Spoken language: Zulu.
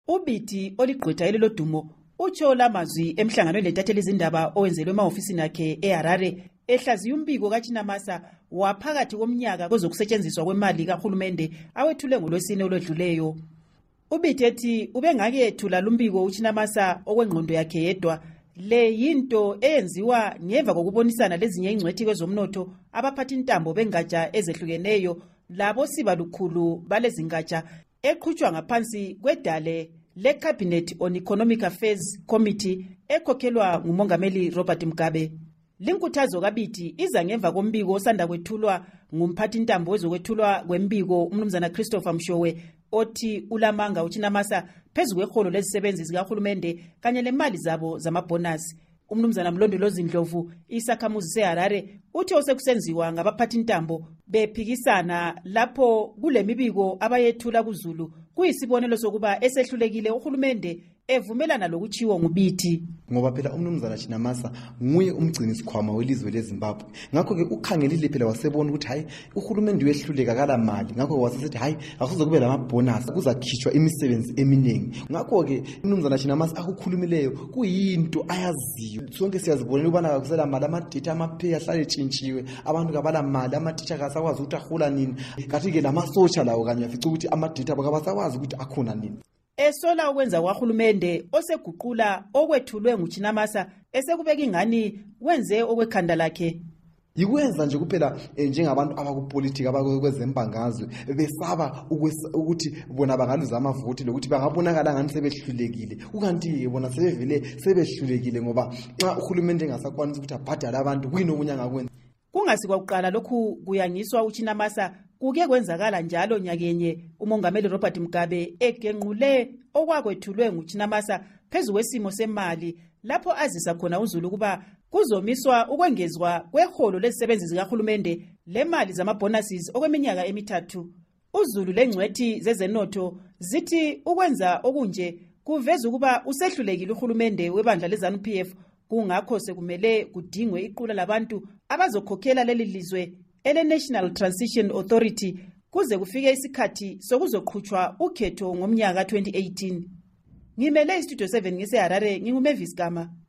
uBiti oligqwetha elilodumo utsho lamazwi emhlanganweni lentatheli izindaba owenzelwe ema-ofisini akhe eHarare ehlaziya umbiko kaChinamasa waphakathi komnyaka kwezokusetshenziswa kwemali kahulumende awethule ngolwesine olwedluleyo. uBiti ethi ubengakethula lumbiko uChinamasa okwengqondo yakhe yedwa. Le yinto eyenziwa ngemva kokubonisana lezinye ingcwethi kwezomnotho abaphathi intambo bengatsha ezehlukeneyo labo siba lukhulu balezingatsha eqhutshwa ngaphansi kwedale le-Cabinet on Economic Affairs Committee ekhokhelwa ngumongameli Robert Mugabe. Linkuthazo kaBiti iza ngemva kombiko osanda kwethulwa ngumphathi intambo wezokwethulwa kwembiko umnumzana Christopher Mshowe othi ulamanga uChinamasa phezu kweholo lezisebenzi zikahulumende kanye lemali zabo zamabhonasi. Umnumzana Mlondolozi Ndlovu isakhamuzi seHarare uthi osekusenziwa ngabaphathi intambo bephikisana lapho kule mibiko abayethula kuZulu kuyisibonelo sokuba esehlulekile uhulumende evumelana lokuchiwo nguBiti. Ngoba phela umnumzana Chinamasa nguye umgcini sikhwama welizwe leZimbabwe. Ngakho ke ukhangelile phela wasebona ukuthi hayi uhulumende uyehluleka kala mali. Ngakho wasesithi hayi akusoze kube lamabonus kuzakhishwa imisebenzi eminingi. Ngakho ke umnumzana Chinamasa akukhulumileyo kuyinto ayaziyo. Sonke siyazibonela ubana akusela mali amadata amapay ahlale tshintshiwe. Abantu kabala mali amatitsha kasakwazi ukuthi ahula nini. Kathi ke lamasotsha lawo kanye afica ukuthi amadata bakabasakwazi ukuthi akhona nini. Esola ukwenza kwahulumende oseguqula okwethulwe nguChinamasa esekubeka ingani wenze okwekhanda lakhe. Yikwenza nje kuphela njengabantu abakupolitika abakwezembangazwe besaba ukuthi bona bangaluza amavoti lokuthi bangabonakala ngani sebehlulekile. Ukanti bona sebehlulekile ngoba xa uhulumende engasakwanisi ukuthi abhadale abantu kuyini okunye angakwenza. Kungasikwa ukuqala lokhu kuyangiswa uChinamasa kuke kwenzakala njalo nyakenye umongameli Robert Mugabe egenqule okwakwethulwe nguChinamasa phezu kwesimo semali lapho azisa khona uZulu kuba kuzomiswa ukwengezwa kweholo lezisebenzi zikahulumende lemali zamabhonuses okweminyaka emithathu. uZulu lengcwethi zezenotho zithi ukwenza okunje kuveza ukuba usehlulekile uhulumende webandla leZANU-PF kungakho sekumele kudingwe iqula labantu abazokhokhela leli lizwe ele-National Transition Authority kuze kufike isikhathi sokuzoqhutshwa ukhetho ngomnyaka 2018. Ngimele iStudio 7 ngiseHarare nginguMavis Gama.